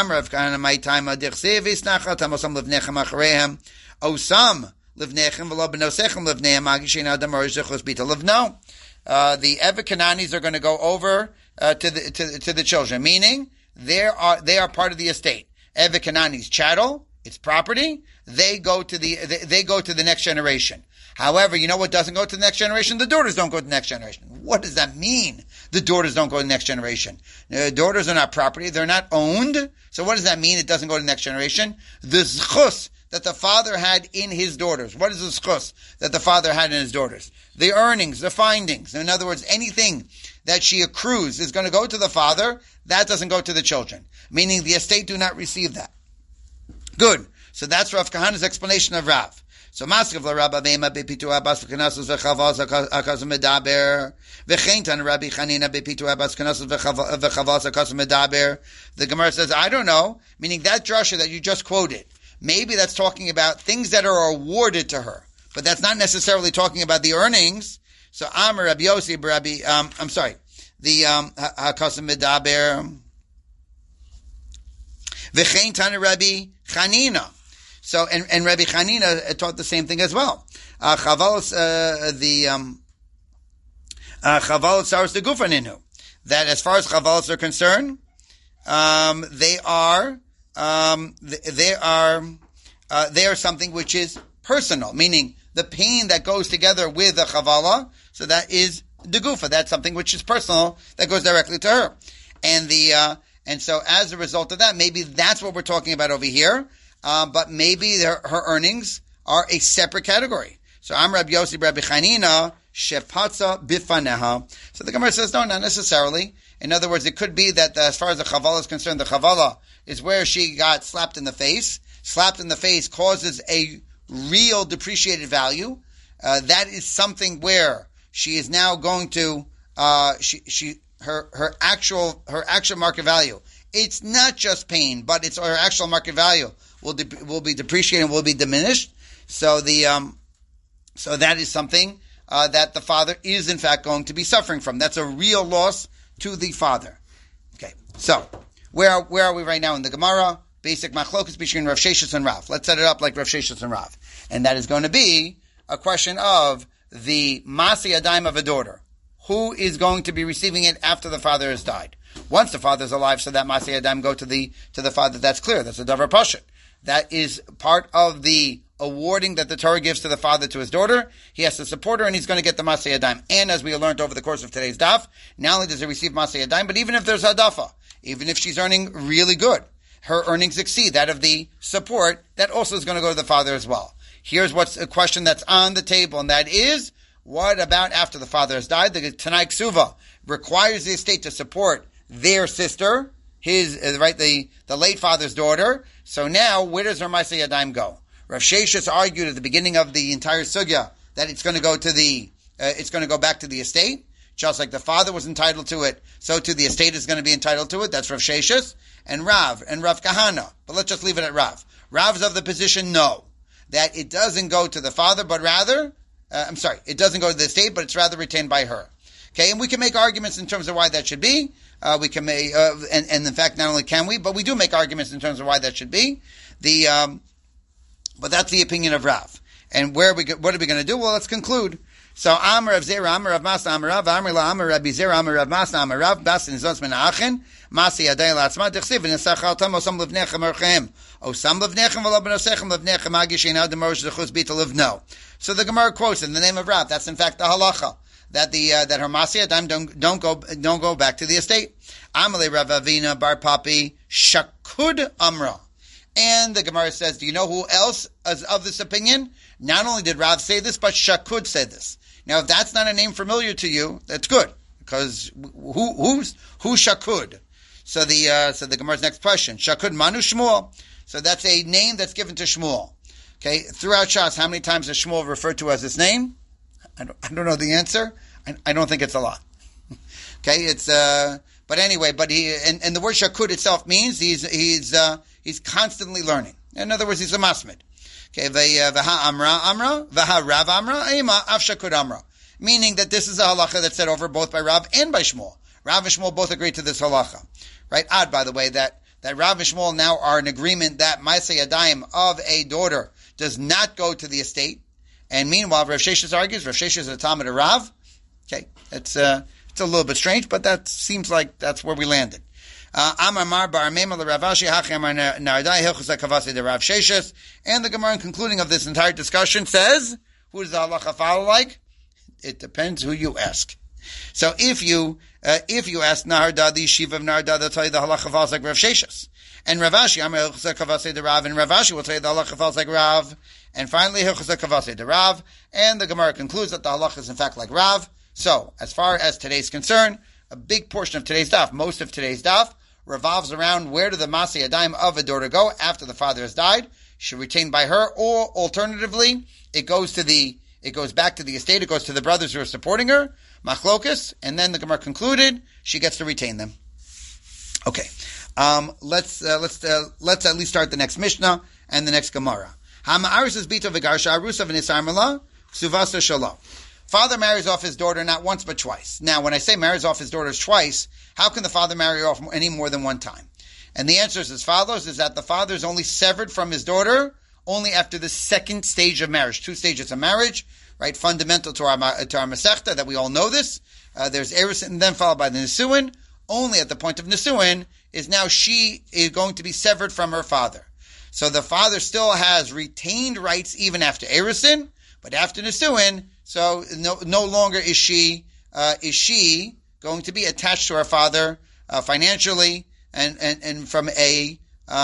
The Evet Kananis are going to go over to the children, meaning they are part of the estate. Evet Kanani's chattel, its property, they go to the next generation. However, you know what doesn't go to the next generation? The daughters don't go to the next generation. What does that mean? the daughters don't go to the next generation. Daughters are not property. They're not owned. So what does that mean? It doesn't go to the next generation. The zchus that the father had in his daughters. What is the zchus that the father had in his daughters? The earnings, the findings. In other words, anything that she accrues is going to go to the father. That doesn't go to the children. Meaning the estate do not receive that. Good. So that's Rav Kahana's explanation of Rav. So Maskav la Rabba Bema bepitu Abbas v'kanasus v'chavaz akazum medaber v'chein tan Rabbi Chanina bepitu Abbas v'kanasus v'chavaz akazum medaber. The Gemara says, I don't know, meaning that drasha that you just quoted, maybe that's talking about things that are awarded to her, but that's not necessarily talking about the earnings. So Amar Rabbi Yossi, the akazum medaber v'chein tan Rabbi Chanina. So, and Rabbi Chanina taught the same thing as well. Chavalos saros de gufaninu. That as far as chavalos are concerned, they are something which is personal, meaning the pain that goes together with the chavala. So that is de gufa. That's something which is personal that goes directly to her. And so as a result of that, maybe that's what we're talking about over here. But maybe her earnings are a separate category. So I'm Rabbi Yossi, Rabbi Chanina, Shepatza Bifaneha. So the Gemara says, no, not necessarily. In other words, it could be that as far as the Chavala is concerned, the Chavala is where she got slapped in the face. Slapped in the face causes a real depreciated value. That is something where she is now going to, her actual market value. It's not just pain, but it's her actual market value will be depreciated and will be diminished. So so that is something that the father is in fact going to be suffering from. That's a real loss to the father. Okay, so where are we right now in the Gemara? Basic machlokas between Rav Sheshis and Rav. Let's set it up like Rav Sheshis and Rav, and that is going to be a question of the Masi Adaim of a daughter. Who is going to be receiving it after the father has died? Once the father is alive, so that Masi Adaim go to the father. That's clear. That's a davar pashut. That is part of the awarding that the Torah gives to the father to his daughter. He has to support her, and he's going to get the Masei Yadayim. And as we learned over the course of today's daf, not only does he receive Masei Yadayim, but even if there's hadafa, even if she's earning really good, her earnings exceed that of the support, that also is going to go to the father as well. Here's what's a question that's on the table, and that is, what about after the father has died? The Tanai Ksuva requires the estate to support their sister, the late father's daughter. So now, where does her Masei Yadayim go? Rav Sheshis argued at the beginning of the entire sugya that it's going to go back to the estate, just like the father was entitled to it, so too the estate is going to be entitled to it. That's Rav Sheshis and Rav Kahana. But let's just leave it at Rav. Rav's of the position, no, that it doesn't go to the father, but rather, it doesn't go to the estate, but it's rather retained by her. Okay, and we can make arguments in terms of why that should be. We can make, and in fact, not only can we, but we do make arguments in terms of why that should be. But that's the opinion of Rav. And what are we going to do? Well, let's conclude. So, Amar Rav Zera, Amar Rav Masna, Amar Rav, Amar La, Amar Rabbi Zera, Amar Rav Masna, Amar Rav, Basin Zos Men Achen, Masi Yadai Latzma, Dechsiv, Nesachal Tam, Osam Levnechem Erchem, Osam Levnechem, V'lo Benosechem Levnechem, Agishin Ad Demorosh Zechus Bita Levno. So the Gemara quotes in the name of Rav. That's in fact the halacha that her Masi Yadayim don't go back to the estate. Amalei Rav Avina Bar Papi Shakud Amra. And the Gemara says, do you know who else is of this opinion? Not only did Rav say this, but Shakud said this. Now, if that's not a name familiar to you, that's good, because who's Shakud? So the Gemara's next question, Shakud Manu Shmuel. So that's a name that's given to Shmuel. Okay, throughout Shas, how many times is Shmuel referred to as this name? I don't know the answer. I don't think it's a lot. Okay, it's but anyway, he and the word Shakud itself means he's constantly learning. In other words, he's a masmid. Okay, v'ha amra, v'ha Rav amra, ema af Shakud amra. Meaning that this is a halacha that's said over both by Rav and by Shmuel. Rav and Shmuel both agreed to this halacha. Right? Odd, by the way, that Rav and Shmuel now are in agreement that Masei Yadayim of a daughter does not go to the estate. And meanwhile, Rav Sheshis argues, Rav Sheshis is a Talmud of Rav. Okay, it's a little bit strange, but that seems like that's where we landed. Amar bar Mema le Rav Ashi Hachi Amar Nardai Hilchus HaKavasi de Rav Sheshis. And the Gemara, in concluding of this entire discussion, says, who does the halacha follow like? It depends who you ask. So if you ask Narda, the yeshiva of Narda, they'll tell you the halacha falls like Rav Sheshas. And Rav Ashi, Amar Hilchasa Kavase de Rav, and Rav Ashi will tell you the halacha falls like Rav. And finally, Hilchasa Kavase de Rav, and the Gemara concludes that the halacha is in fact like Rav. So, as far as today's concerned, a big portion of today's daf, most of today's daf, revolves around where do the Masei Yadayim of a daughter go after the father has died. She retained by her, or alternatively, it goes back to the estate, it goes to the brothers who are supporting her, Machlokas, and then the Gemara concluded, she gets to retain them. Okay. Let's at least start the next Mishnah and the next Gemara. Ha'ma'aris bito v'garsha arusa v'nisarmela ksuvasa shalom. Father marries off his daughter not once but twice. Now, when I say marries off his daughters twice, how can the father marry her off any more than one time? And the answer is as follows, is that the father is only severed from his daughter only after the second stage of marriage. 2 stages of marriage, right? Fundamental to our Masechta, that we all know this. There's Erusin and then followed by the Nisuin. Only at the point of Nisuin is now she is going to be severed from her father. So the father still has retained rights even after Erusin, but after Nisuin, so no longer is she going to be attached to her father financially and from a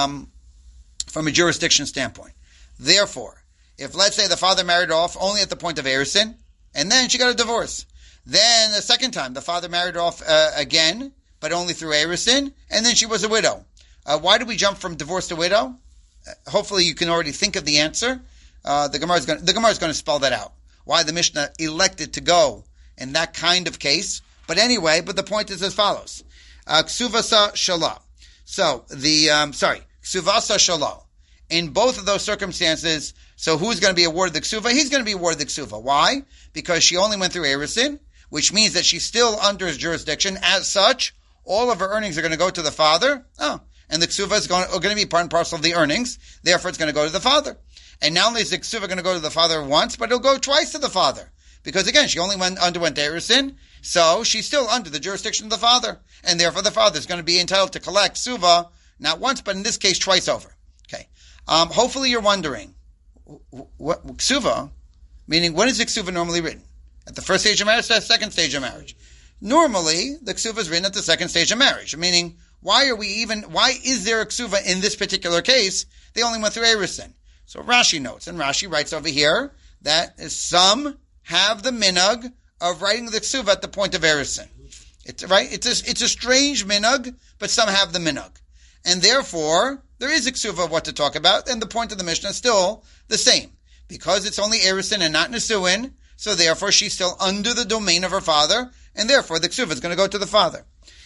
jurisdiction standpoint. Therefore, if let's say the father married off only at the point of Erusin, and then she got a divorce, then the second time the father married off again, but only through Erusin, and then she was a widow. Why did we jump from divorce to widow? Hopefully you can already think of the answer. The Gemara is going to spell that out. Why the Mishnah elected to go in that kind of case. But the point is as follows. Ksuvasa shala. So, Ksuvasa shala. In both of those circumstances, so who's going to be awarded the Ksuva? He's going to be awarded the Ksuva. Why? Because she only went through Erusin, which means that she's still under his jurisdiction. As such, all of her earnings are going to go to the father. And the Ksuva is going to be part and parcel of the earnings. Therefore, it's going to go to the father. And not only is the Ksuva going to go to the father once, but it'll go twice to the father. Because again, she only underwent Erusin, so she's still under the jurisdiction of the father. And therefore, the father is going to be entitled to collect Ksuva, not once, but in this case, twice over. Okay. Hopefully you're wondering, what Ksuva, meaning when is the Ksuva normally written? At the first stage of marriage, or the second stage of marriage? Normally, the Ksuva is written at the second stage of marriage, meaning, why is there a Ksuva in this particular case? They only went through Erusin. So Rashi notes, and Rashi writes over here, that some have the minhag of writing the Ksuva at the point of Erusin. It's a strange minhag, but some have the minhag. And therefore, there is a Ksuva of what to talk about, and the point of the Mishnah is still the same. Because it's only Erusin and not Nisuin, so therefore she's still under the domain of her father, and therefore the Ksuva is going to go to the father.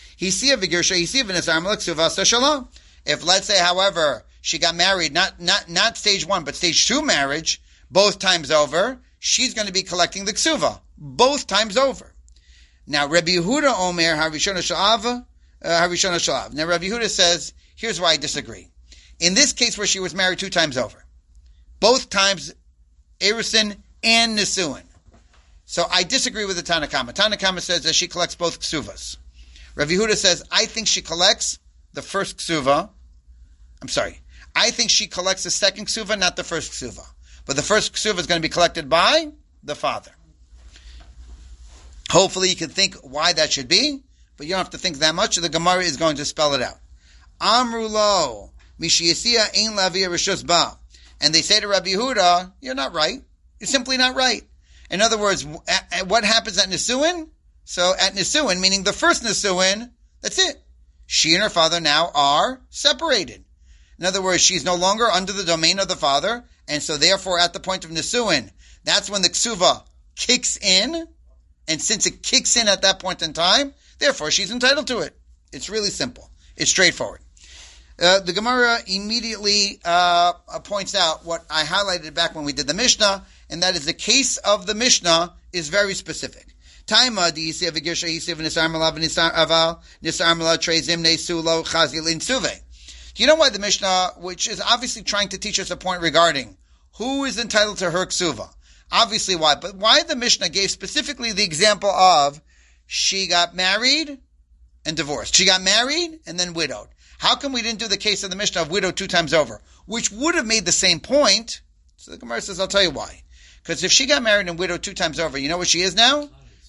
If let's say, however, she got married, not stage 1, but stage 2 marriage, both times over, she's going to be collecting the Ksuva, both times over. Now, Rabbi Yehuda Omer, Harishona Shalav. Now, Rabbi Yehuda says, here's why I disagree. In this case where she was married 2 times over, both times Erusin and Nisuin. So I disagree with the Tanakama. Tanakama says that she collects both Ksuvas. Rabbi Yehuda says, I think she collects the first Ksuva. I think she collects the second Ksuva, not the first Ksuva. But the first Ksuva is going to be collected by the father. Hopefully you can think why that should be, but you don't have to think that much. The Gemara is going to spell it out. Amru lo, mishiyasiya ein lavia rishus ba. And they say to Rabbi Yehuda, you're not right. You're simply not right. In other words, what happens at Nisuin? So at Nisuin, meaning the first Nisuin, that's it. She and her father now are separated. In other words, she's no longer under the domain of the father, and so therefore at the point of Nisuin, that's when the Ksuva kicks in, and since it kicks in at that point in time, therefore she's entitled to it. It's really simple. It's straightforward. The Gemara immediately points out what I highlighted back when we did the Mishnah, and that is the case of the Mishnah is very specific. Taima diisi avigirsha yisiv nisarmala v'nisarmala trezimne sulo chazilin suve. Do you know why the Mishnah, which is obviously trying to teach us a point regarding who is entitled to her ksuva? Obviously why, but why the Mishnah gave specifically the example of she got married and divorced. She got married and then widowed. How come we didn't do the case of the Mishnah of widowed 2 times over, which would have made the same point? So the Gemara says, I'll tell you why. Because if she got married and widowed 2 times over, you know what she is now?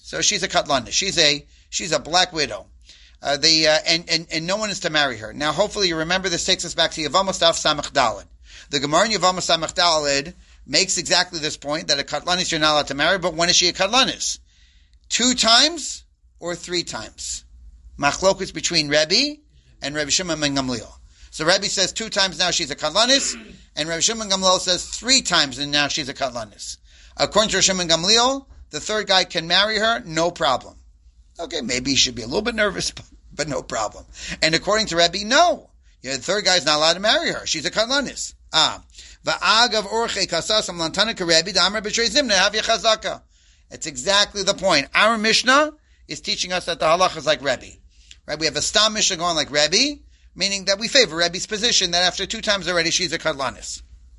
So she's a katlanis. She's a black widow. And no one is to marry her. Now, hopefully you remember this takes us back to Yevamos Daf Samach Daled. The Gemara in Yevamos Samach Daled makes exactly this point, that a katlanis you're not allowed to marry, but when is she a katlanis? 2 times or 3 times? Machlokus between Rebbe and Rebbe Shimon ben Gamliel. So Rebbe says 2 times now she's a katlanis, and Rebbe Shimon ben Gamliel says 3 times and now she's a katlanis. According to Rebbe Shimon ben Gamliel, the third guy can marry her, no problem. Okay, maybe he should be a little bit nervous, but no problem. And according to Rebbe, no. The third guy's not allowed to marry her. She's a katlanis. It's exactly the point. Our Mishnah is teaching us that the halacha is like Rebbe. Right? We have a Stam Mishnah going like Rebbe, meaning that we favor Rebbe's position that after 2 times already she's a katlanis.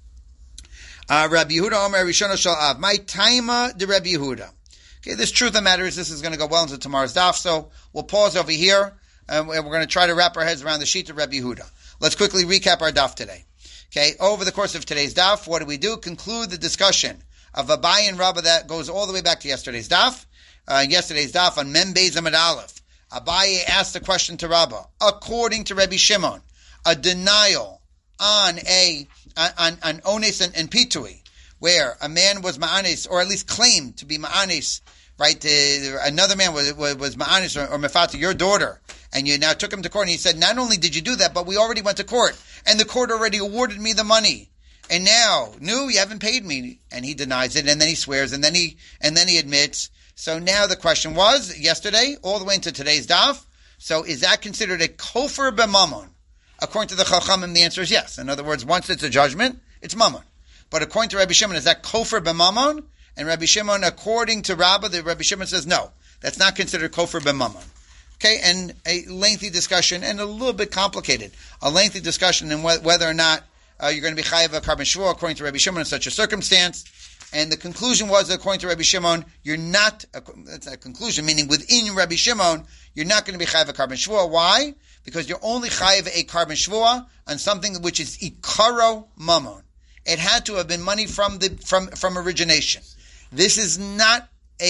Rabbi Yehuda Omer Rishona Shal Av. My taima de Rabbi Yehuda. Okay, this truth of the matter is this is going to go well into tomorrow's daf, so we'll pause over here, and we're going to try to wrap our heads around the sheet of Rabbi Yehuda. Let's quickly recap our daf today. Okay, over the course of today's daf, what do? Conclude the discussion of Abaye and Rabbah that goes all the way back to yesterday's daf. Yesterday's daf on Mem Beis Amud Aleph. Abaye asked a question to Rabbah. According to Rabbi Shimon, a denial on ones and pitui, where a man was ma'anis, or at least claimed to be ma'anis, right? Another man was ma'anis or mefata, your daughter, and you now took him to court, and he said, not only did you do that, but we already went to court, and the court already awarded me the money, and now, no, you haven't paid me, and he denies it, and then he swears, and then he admits. So now the question was, yesterday, all the way into today's daf, so is that considered a kofar b'mamon? According to the Chachamim, the answer is yes. In other words, once it's a judgment, it's mamon. But according to Rabbi Shimon, is that kofar b'mamon? And Rabbi Shimon, according to Rabbah, the Rabbi Shimon says no, that's not considered kofar b'mamon. Okay, and a lengthy discussion, and a little bit complicated, a lengthy discussion in whether or not you're going to be chayav a carbon shvua according to Rabbi Shimon in such a circumstance. And the conclusion was, according to Rabbi Shimon, you're not, that's a conclusion, meaning within Rabbi Shimon, you're not going to be chayav a carbon shvua. Why? Because you're only chayav a carbon shvua on something which is ikaro mamon. It had to have been money from origination. This is not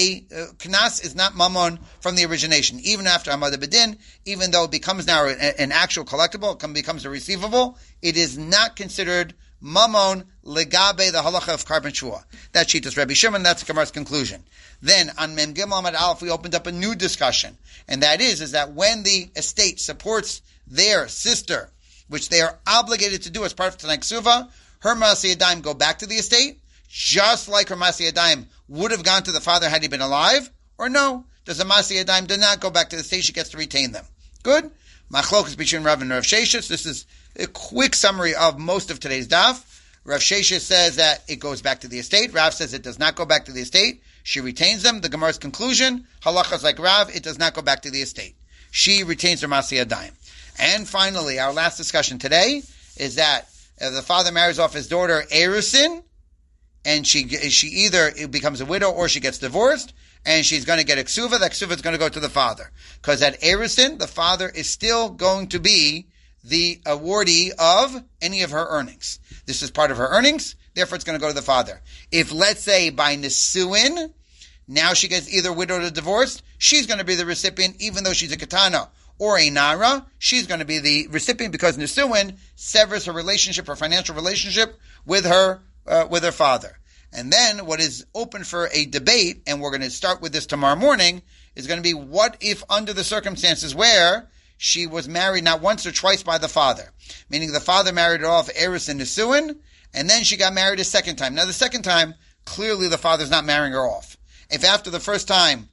knas is not mamon from the origination. Even after Amad B'din, even though it becomes now an actual collectible, it becomes a receivable, it is not considered mamon legabe, the halacha of carbon shvua. That sheet is Rabbi Shimon, that's the Gemara's conclusion. Then on Mem Gimel Amud Aleph we opened up a new discussion, and that is that when the estate supports their sister, which they are obligated to do as part of Tanai Ksuva, her Masi Yadayim go back to the estate, just like her Masi Yadayim would have gone to the father had he been alive, or no? Does the Masi Yadayim do not go back to the estate? She gets to retain them. Good? Machlokas between Rav and Rav Sheshes. This is a quick summary of most of today's daf. Rav Sheshes says that it goes back to the estate. Rav says it does not go back to the estate. She retains them. The Gemara's conclusion, halachas like Rav, it does not go back to the estate. She retains her Masi Yadayim. And finally, our last discussion today is that the father marries off his daughter Erusin, and she either becomes a widow or she gets divorced, and she's going to get a ksuva. That ksuva is going to go to the father. Because at Erusin, the father is still going to be the awardee of any of her earnings. This is part of her earnings, therefore it's going to go to the father. If, let's say, by Nisuin, now she gets either widowed or divorced, she's going to be the recipient, even though she's a katana or a nara, she's going to be the recipient because Nisuin severs her relationship, her financial relationship with her father. And then what is open for a debate, and we're going to start with this tomorrow morning, is going to be what if under the circumstances where she was married not once or twice by the father, meaning the father married her off Eris and Nisuin, and then she got married a second time. Now the second time, clearly the father's not marrying her off. If after the first time,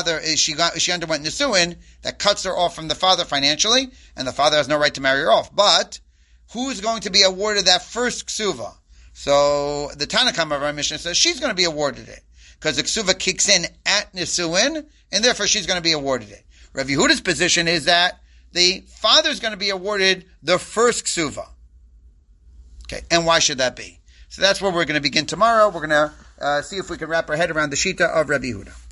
she underwent Nisuin, that cuts her off from the father financially, and the father has no right to marry her off. But who's going to be awarded that first ksuva? So the Tanakh of our Mishnah says she's going to be awarded it, because the ksuva kicks in at Nisuin, and therefore she's going to be awarded it. Rav Yehuda's position is that the father's going to be awarded the first ksuva. Okay, and why should that be? So that's where we're going to begin tomorrow. We're going to see if we can wrap our head around the shita of Rabbi Yehuda.